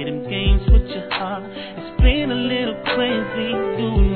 play them games with your heart. It's been a little crazy doing